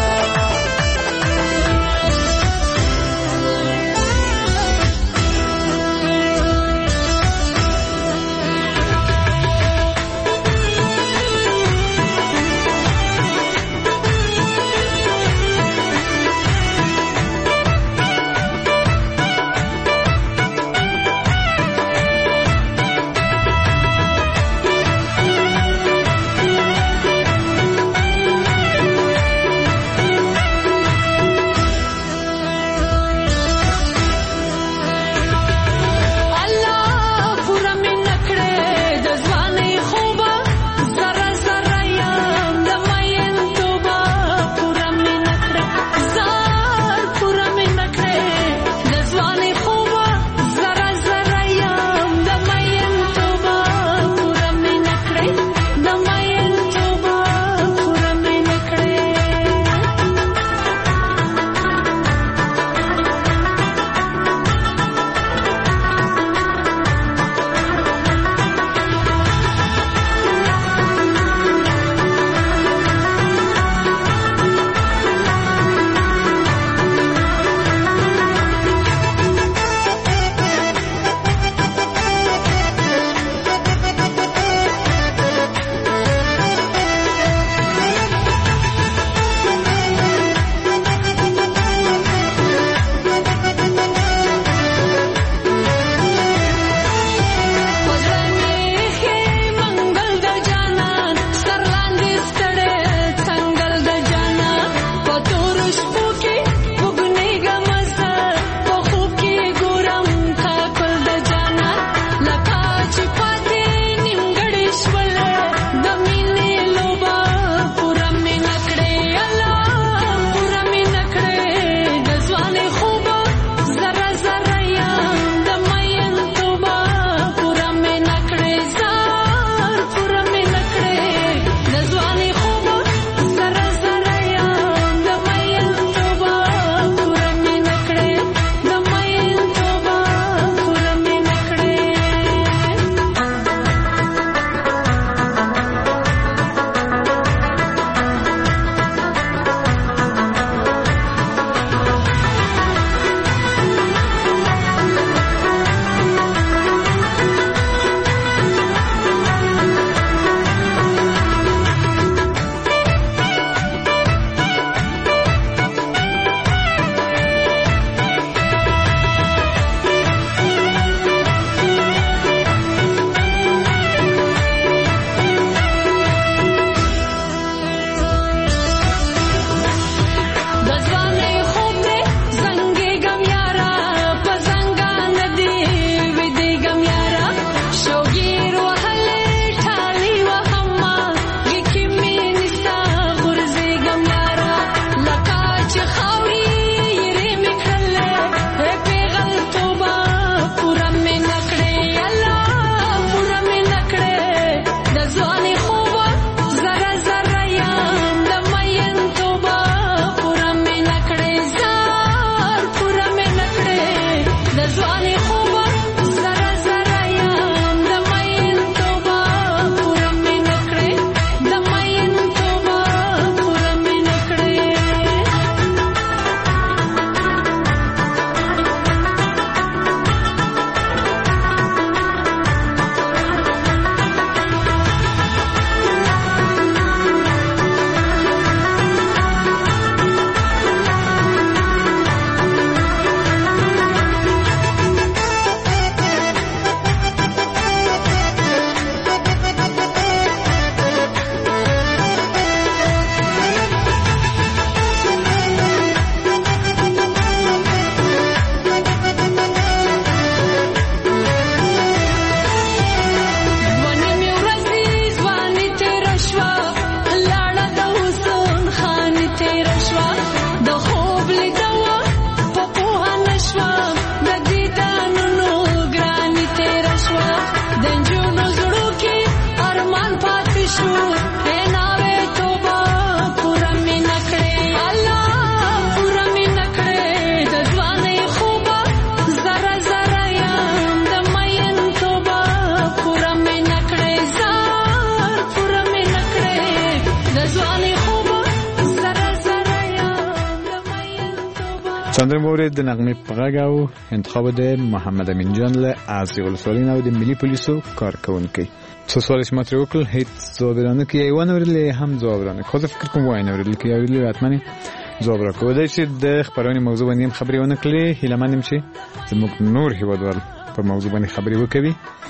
سندره مورد د نغمه پغاګ او انتخاب د محمد امین جان له از ولسوالۍ او د ملي پولیسو کارکونکي. څه سوال چې ماته وکړل هیڅ ځواب نه کوي ونه ورلې هم ځواب نه خو زه فکر کوم وای نه ورلې کوي ورلې حتمنه ځواب راکوي دا چې د خبرونې موضوع باندې خبرې ونه کړې هیله مندم چې زموږ نور هیوادوال په موضوع باندې خبرې وکړي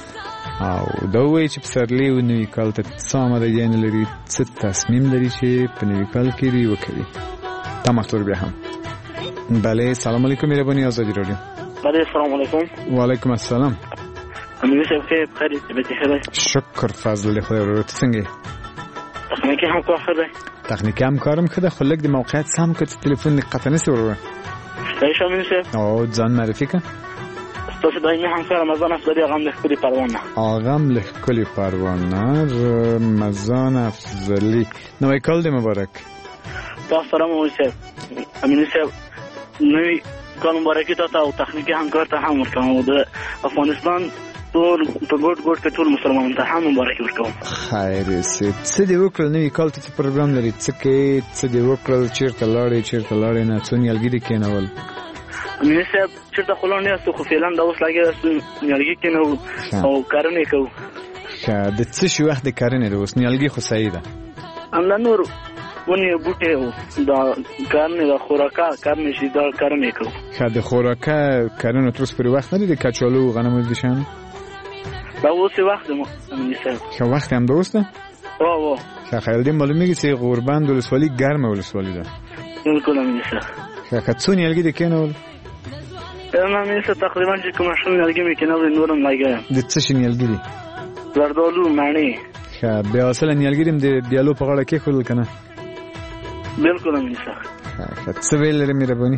او دا وایي چې پسرلی او نوی کال ته څه آمادګي نه لري څه تصمیم لري چې په نوی کال کې دی وکړي. تماستور بیا هم بله. سلام علیکم مهربانی آزادی رادیو. بله سلام علیکم. و علیکم السلام. امیر صاحب خیر بخیر طبیعت خیر. شکر فضل خدای رو تو څنګه؟ تخنیکی هم کار خیر. تخنیکی هم کارم خده خلک د موقعیت سم که تلفن قطع نسی ورو. دایش امیر صاحب. او ځان معرفی که؟ استاد دایمی همکار رمضان افضلی آقام لخکلی پروانه. آقام لخکلی پروانه رمضان افضلی. نوی کال دی مبارک. تا سلام امیر صاحب. امیر صاحب نوی کال مبارکی تا تا تخنیکی همکار ته هم ورکوم او د افغانستان ټول په ګډ ګډ کې ټول مسلمانانو ته هم مبارکي ورکوم. خیر سي څه دی وکړل نوی کال ته پروګرام لري څه کې څه دی وکړل چیرته لاړې چیرته لاړې نه څو نیالګي کېنول؟ امیر صاحب چیرته خلون نه است خو فعلا دا اوس لاګي نیالګي کېنو او کارونه کوو. ښه د څه شي وخت د کارونه دی اوس نیالګي خو صحیح ده املا نور ونی بوټي او دا کارونه د خوراکه کارونه شي دا کارونه کوو. ښه د خوراکه کارونه تر اوسه پورې وخت نه دی د کچالو غنمو دي شان دا اوس وخت مو امیر صاحب. ښه وخت هم دوسته او او ښه خیال دې معلومیږي چې غوربند ولسوالۍ ګرمه ولسوالۍ ده. بالکل امیر صاحب. ښه څو نیالګي دي کېنول؟ انا امیر صاحب تقریبا چې کوم شون نیالګي مې کېنول نورم لګیا. د څه شي نیالګي دي؟ زردالو مڼې. ښه بیا اصل نیالګي دې د دیالو په غاړه کې خول کنه. بالکل امیر صاحب. ښه څه ویل لري مهرباني؟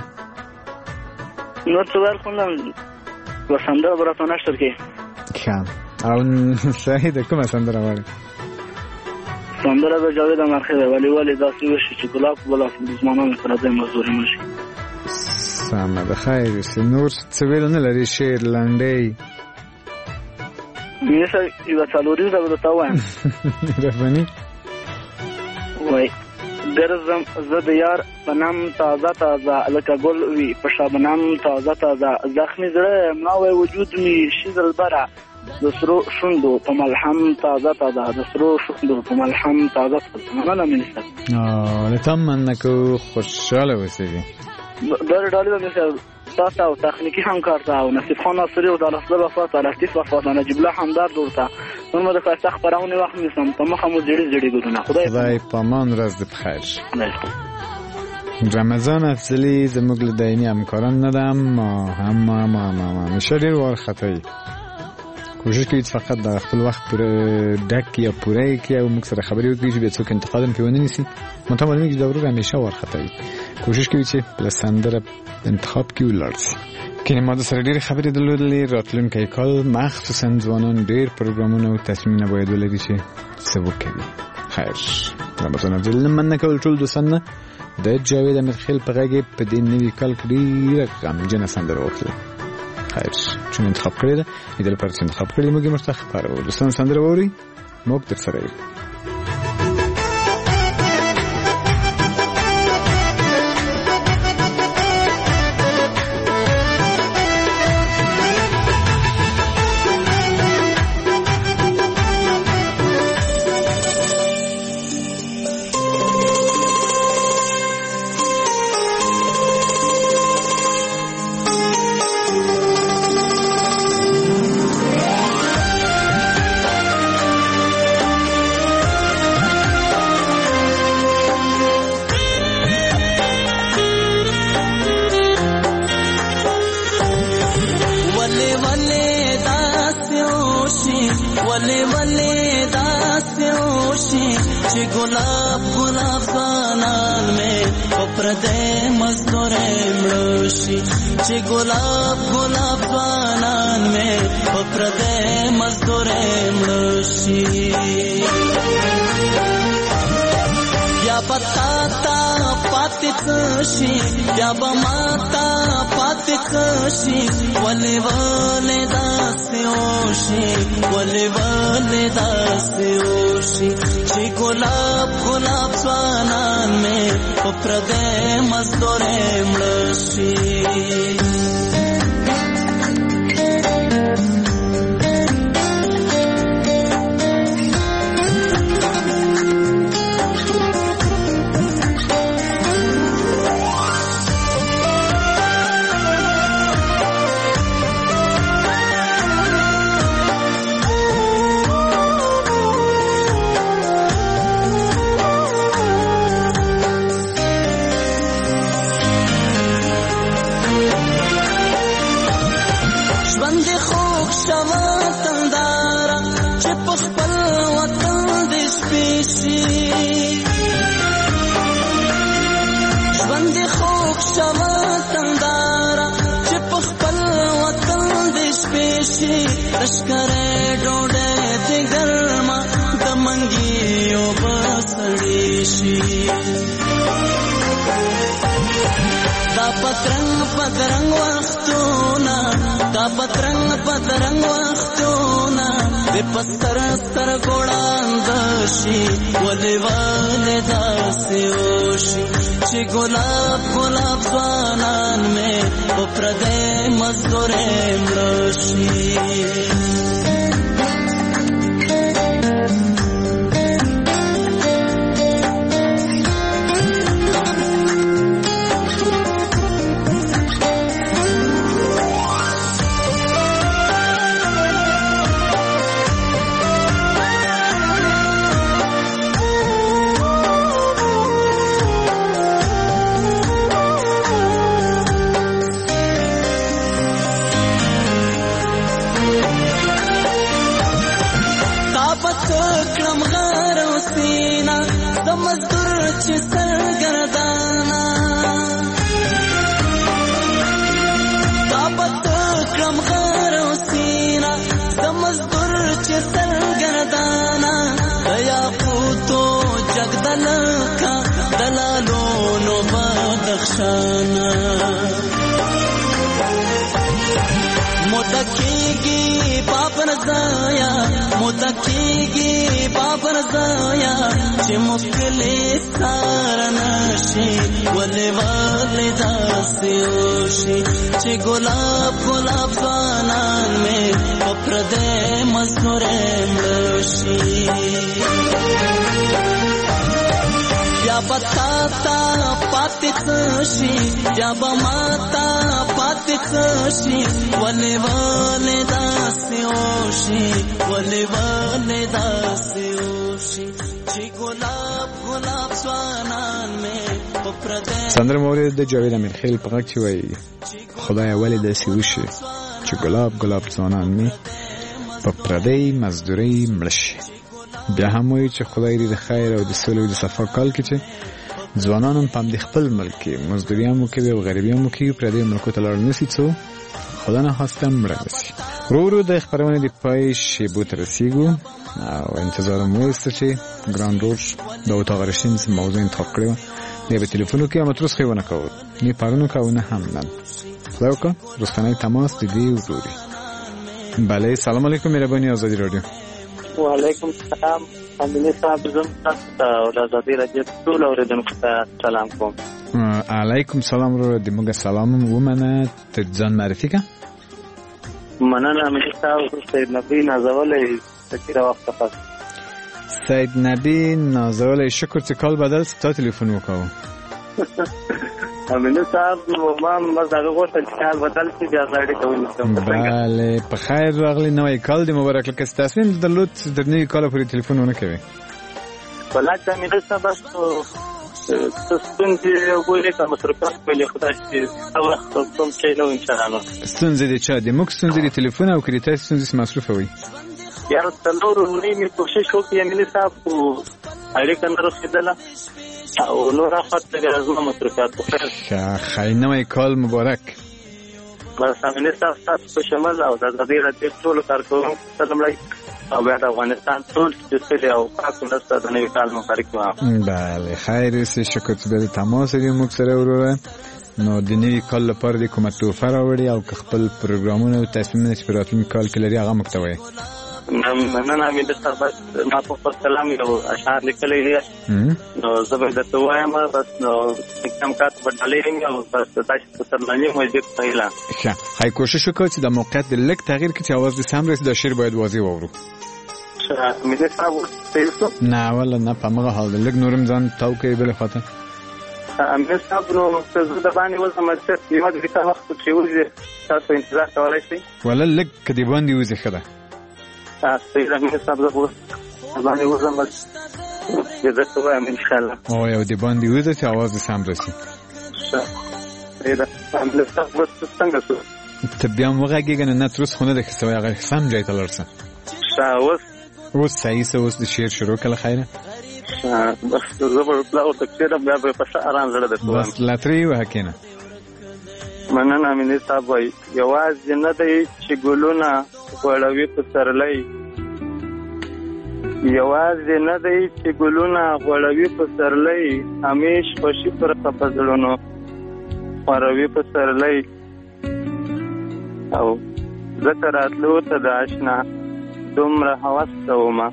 نو څه ویل خو نه وسنده براتو نشتر کې. ښه او صحیح ده کومه سندره وایي؟ سندره د جاوید امرخی ده ولی ولی داسې وشي چې ګلاب ګلاب د زمانانو سره د مزدوري مشي. سمه ده خیر سي نور څه ویل نه لري شعر لنډۍ؟ مینه سره یو څلوري زه به تا وایم. مهرباني وای درځم زه د یار په نام تازه تازه لکه ګل وي په شبنم تازه تازه زخمي زړه ملاوی وجود می شي زلبره د سرو شوندو په ملحم تازه تازه د سرو شوندو په ملحم تازه تازه. نه منسته اه لتمنى کو خوشاله وسیږي. دا ډالې د مثال تاسو او تخنیکی همکار ته او نصیب خان ناصری او د رسول وفات لطیف وفات نجیب الله همدرد ورته نو د خاصه خبرونه وخت نسم ته مخه مو جړې جړې ګورنه. خدای خدای پامان راز د بخیر. رمضان افضلی زموږ له دایمي همکاران نه دم ما هم ما ما ما مشه ډیر وار خطای کوشش کوي فقط د خپل وخت پر ډک یا پوره کې او موږ سره خبرې وکړي چې به څوک انتقاد په ونه نیسي. متمنه مې چې دا ورو همیشه وار خطای کوشش کوي چې په سندره انتخاب کې ولر شي. کله ما د سره ډېر خبرې درلودلې راتلونکي کال مخصوصا ځوانان ډېر پروګرامونه او تصمیمونه باید ولري چې څه وکړي. خیر رمضان افضل من کول ټول دوستانه د جاوید امرخیل په غږ په دې نوي کال کې ډېر غمجنه سندره وکړه. خیر چون انتخاب کړی ده ایدل پر انتخاب کړی موږ مرتخب پاره دوستان سندره ووري موږ در سره یو. یا بیا پتا تا پاتې کشي بیا به ماتا پاتې کشي ولې ولې داسې وشي ولې ولې داسې وشي چې ګلاب ګلاب ځوانان مې په پردې مزدورې مړه شي لشکره ډوډۍ دې ګرمه د منګیو بسړې شي دا پترنګ پترنګ وختونه دا پترنګ پترنګ وختونه د پستر ستر ګوړاند شي ولې ولې داسې وشي چې ګلاب ګلاب ځوانان مې په پردې مزدورې مړه شي متکیږي پاپن زایا متکیږي پاپن زایا چې مخکلي ستار نشي ولې ولې داسې وشي چې ګلاب ګلاب ځوانان مې په پردې مزدورې مړه شي بیا پتا تا پاتې کشي بیا به ماتا پاتې کشي ولې ولې داسې وشي ولې ولې داسې وشي چې ګلاب ګلاب ځوانان مې په پردې سندره مورد د جاوید امیرخیل په غږ کې وایي خدای ولې داسې وشي چې ګلاب ګلاب ځوانان مې په پردې مزدورۍ مړه شي بیا هم وایي چې خدای دې د خیر او د سولې او د صفا کال کې چې ځوانان هم په همدې خپل ملک کې مزدوري هم وکړي او غریبي هم وکړي پردیو ملکو ته لاړ نه شي څو خدا نخواسته مړه نه شي ورو ورو د خپرونې د پای شیبو ته رسیږو او انتظار مو وایسته چې ګران روډ د اتاق رشین موضوع انتخاب کړی وه بیا به تلیفون وکړي او متروس خو یې ونه کول نه پرون وکړه او نه هم نن خدای وکړه رستنی تماس د دې وګوري بله سلام علیکم مهرباني آزادي رادیو وعلیکم السلام امینه صاحب زم تاسو ته او د آزادي رادیو ټول اوریدونکو ته سلام کوم علیکم سلام رو د موږ سلام ومنه ته ځان معرفي کا مننه امینه صاحب سید نبی نازولې تکرا وخت پس سید نبی نازولې شکر چې کال بدل ستا تلیفون وکاو امینه صاحب ما مزه غوښتل چې حال بدل شي بیا ځای کوم بله په خیر راغلی نوې کال دی مبارک لکه ستاسو د لوت د نوې کال پورې تلیفون ونه کوي بلکې امینه صاحب تاسو ستونزې وګورئ کوم مصرفات په خدای چې وخت کوم چې نو ان شاء الله ستونزې دي چې د موږ ستونزې د تلیفون او کریټه ستونزې مصرف وي یار څلور ورې می کوشش وکړم امینه صاحب او اړیکه نه رسیدله او نور افات غوښمه مصرفات ښه خیر نوې کال مبارک بس امینه صاحب تاسو په شمال او د غیر د ټول کارکونکو سلام علیکم او بیا د افغانستان ټول چې او پاک ولسته د نوي کال مبارک وایم. بله خیر سي شکر چې به تماس لري موږ سره وروره. نو د نوي کال لپاره د کومه تحفه راوړي او خپل پروګرامونه او تصمیمونه چې په راتلونکي کال کې لري هغه موږ ته وایي. مننه امین صاحب ما په خپل سلام یو اشعار لیکلي دي نو زه به درته وایم بس نو کوم کار بدلېږي او بس تاسو په سرلاني موجود پیلا ښه هاي کوشش وکړئ چې د موقعیت د لږ تغییر کې چې اواز د سم رسي د شعر باید واضح واورو. امین صاحب تاسو نه ولا نه په مغه حال لږ نورم ځان تاو کوي بل خاطر امین صاحب نو تاسو د باندې وزم چې یو د څه وخت چې وځي تاسو انتظار کولای شئ ولا لږ کدی باندې وځي خدا تاسو یې امین صاحب زه باندې وزم چې زه ته وایم ان شاء الله او یو دی باندې وځي چې اواز سم رسي. دا امین صاحب څنګه څه ته بیا موږ کېږي نه ترس خونه د کیسه هغه سم ځای ته لرسه شاوس اوس صحیح سه اوس د شعر شروع کله خیره بس زبر بلا او تکثیر بیا په پښه آرام زړه ده بس لاتری وهکنه مننه امین صاحب وای یوازې نه دی چې ګلونه غوړوي په سرلۍ یوازې نه دی چې ګلونه غوړوي په سرلۍ همیش خوشي پر خپزړونو غوړوي په سرلۍ او ذکر اتلو ته د آشنا دومره هوس کومه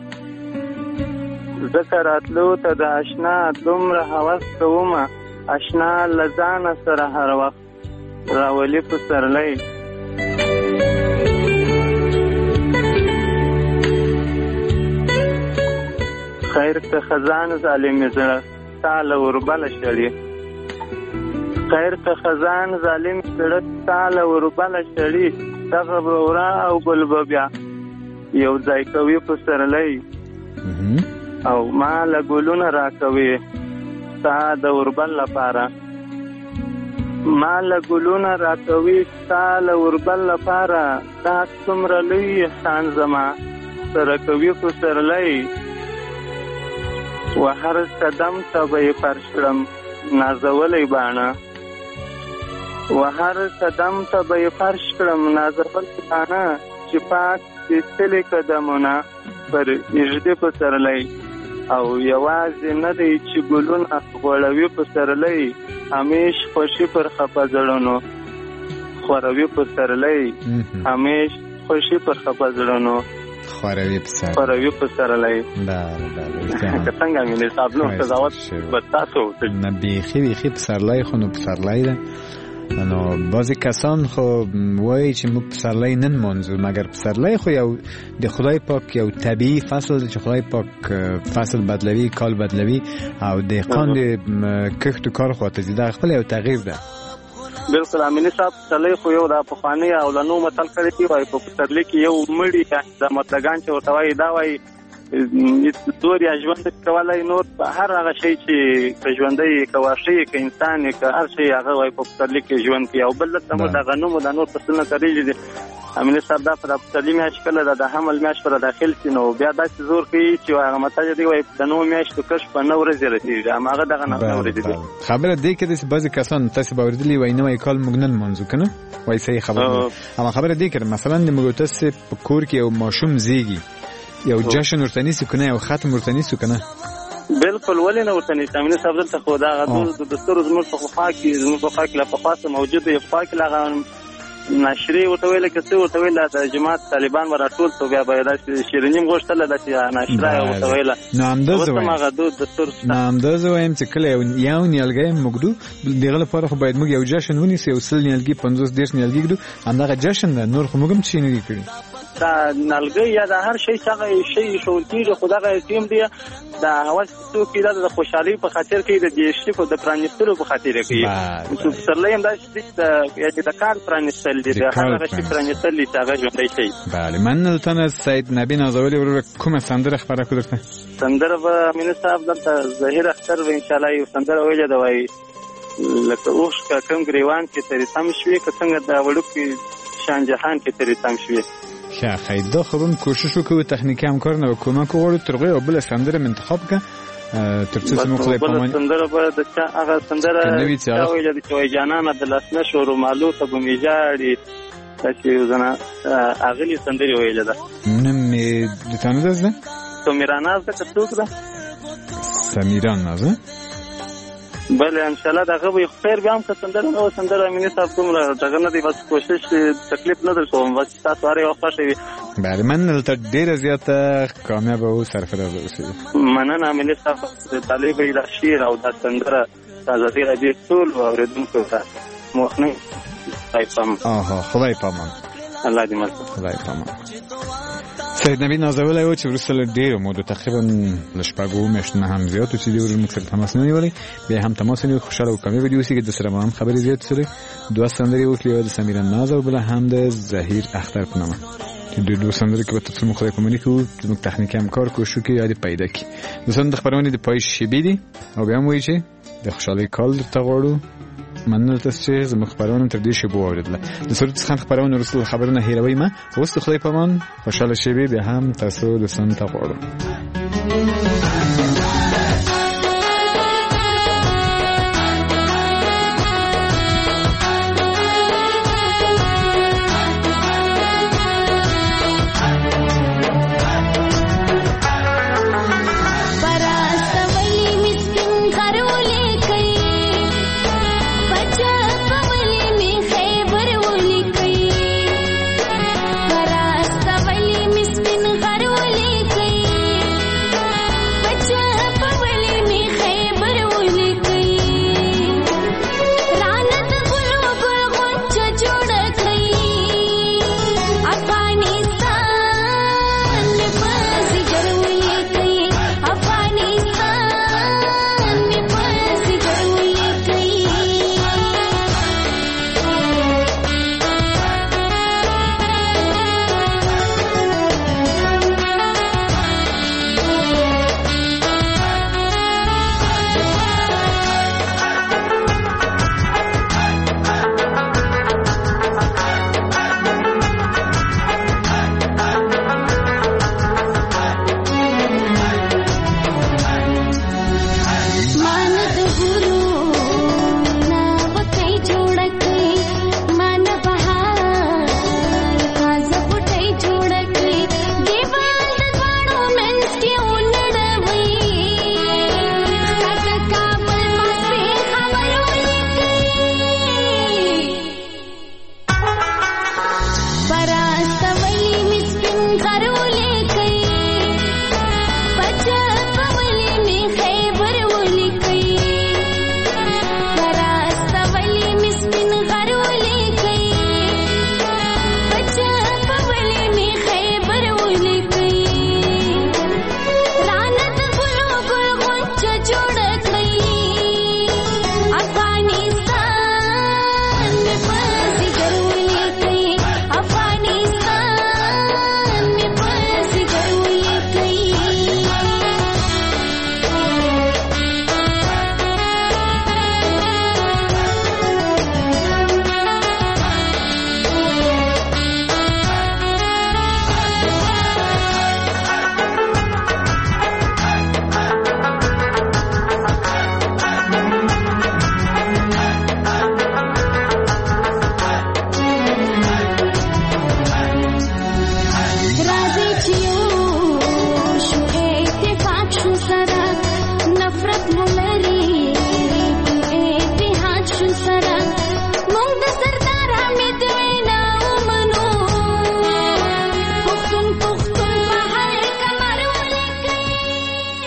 ذکر اتلو ته د آشنا دومره هوس کومه آشنا لزان سره هر وخت راولي په سرلۍ خیر که خزان ظالم زړه تاله وربل شړي خیر که خزان ظالم زړه تاله وربل شړي دغه ورا او ګل بیا یو ځای کوي په سرلۍ او ما له ګلونه راکوي تا د وربل لپاره ما له ګلونه راکوي تا له وربل لپاره دا څومره لوی احسان زما سره کوي په سرلۍ و هر قدم ته به یې فرش کړم نازولی باڼه و هر قدم ته به یې فرش کړم نازولی باڼه چې پاک سپېڅلي قدمونه پر ایږدي په سرلۍ او یوازې نه دی چې ګلونه غوړوي په سرلۍ همیش خوشي پر خپه زړونو خوروي په سرلۍ همیش خوشي پر خپه زړونو خوروي په سرلۍ خوروي په سرلۍ بله بله څنګه مینې صاحب نو قضاوت به تاسو نه بیخي بیخي په سرلۍ خو نو په سرلۍ ده نو بعضی کسان خو وایي چې موږ پسرلی نن منځو مګر پسرلی خو یو د خدای پاک یو طبیعي فصل چې خدای پاک فصل بدلوي کال بدلوي او دهقان د کښت کار خواته دا خپل یو تغییر ده. بالکل امینی صاحب پسرلی خو یو د پخواني او لنو متل کړی دی وایي په پسرلی کې یو مړی د مطلقان چې ورته وایي دا وایي دور یا ژوند کولای نور هر هغه شی چې ژوندۍ کواشي ک انسان ک هر شی هغه وای په پسرلی کې ژوند کې او بل ته د غنمو د نور فصلونه کړی دي امینه صاحب دا په پسرلی میاش کله د حمل میاش پر داخل سي نو بیا د زور کوي چې هغه متاج دی وای د نو میاش د کش په نو ورځ رسیدي هغه دغه نو ورځ دي خبره دی کې د بعضی کسان تاسو باوردلی وای نه وای کال مګنن منځو کنه وای صحیح خبره اما خبره دی کې مثلا د مګوتس په کور کې یو ماشوم زیږي یو جشن ورتنی سو کنه یو ختم ورتنی سو کنه بالکل ولې نه ورتنی امینه صاحب دلته خو دا غو د دستور زموږ په خوا کې زموږ په خوا کې لا په خاصه موجوده یو خوا کې لا نشری ورته ویل کې څه ورته ویل د جماعت طالبان ورټول ته بیا به د شیرینیم غوښتل د نشره ورته ویل نو اندازه وایم نو اندازه وایم چې کله یو نیالګي موږ دغه لپاره خو باید موږ یو جشن ونیسو یو سل نیالګي پنځوس ډیر نیالګي ګدو اندغه جشن نور خو موږ هم چی نه کړی دا نلګي یا د هر شي څنګه شي شولتي خدای تیم دی دا هوس تو کې د خوشحالي په خاطر کې د دیشتي په د پرانیستلو په خاطر کې چې سرلیم دا چې د کار پرانیستل دي د هغه شي پرانیستل دي هغه ژوندۍ شي. بله من نلتان سید نبی نازولی ورو کومه سندره خبره کړته سندره به امین صاحب دلته ظاهر اختر ان شاء الله یو سندره ویل دا وای لکه اوښ کا کم گریوان کې ترې تم شوي که څنګه دا وړوکی شان جهان کې ترې تم شوي ښه خیر دا خو هم کوشش وکړو تخنیکی همکارانو او کومک وغواړو ترغه او بل سندره منتخب کړه ترڅو زموږ خدای په امان سندره به د هغه سندره ویل دي چې جانانه د لاسنه شورو مالو ته ګمیجاړي چې زنه اغلی سندره ویل ده نن نامې د تانو ده سمیرا ناز ده که څوک ده سمیرا ناز بله انشاءالله دغه به خیر بیا هم که سندره نه و سندره امیني صاحب کوم دغه نه دی بس کوشش تکلیف نه در کوم بس تاسو هر یو خوښه وي بله من دلته ډېره زیاته کامیابه او سرفراز اوسئ مننه امیني صاحب د طالب د شعر او د سندره د ازادي راډیو ټول اورېدونکو ته مخنی خدای پامان آها خدای پامان الله دې مل خدای پامان سید نبی نازولی و چې وروسته له ډېرو مودو تقریبا له شپږو میاشتو نه هم زیات و چې دې ورور موږ سره تماس نه نیولی بیا هم تماس ونیو خوشحاله او کامیابه دې اوسي که د سره ما هم خبرې زیاتې سره دوه سندرې وکړي یوه د سمیرا ناز او بله هم د ظهیر اختر په نامه چې د دوه سندرې کې به تر څو موږ خدای پاماني کوو زموږ تخنیکي همکار کوشش وکړي یا دې پیدا کړي دوستان د خپرونې د پای شیبې دي او بیا هم وایي چې د خوشحالۍ کال درته غواړو مننه تاسو چې زموږ خبرونه تر دې شیبو واورېدله د سرود څخه خبرونه وروسته خبرونه هېروئ مه اوس د خدای پامان خوشحاله شیبې بیا هم تاسو دوستانو ته غواړو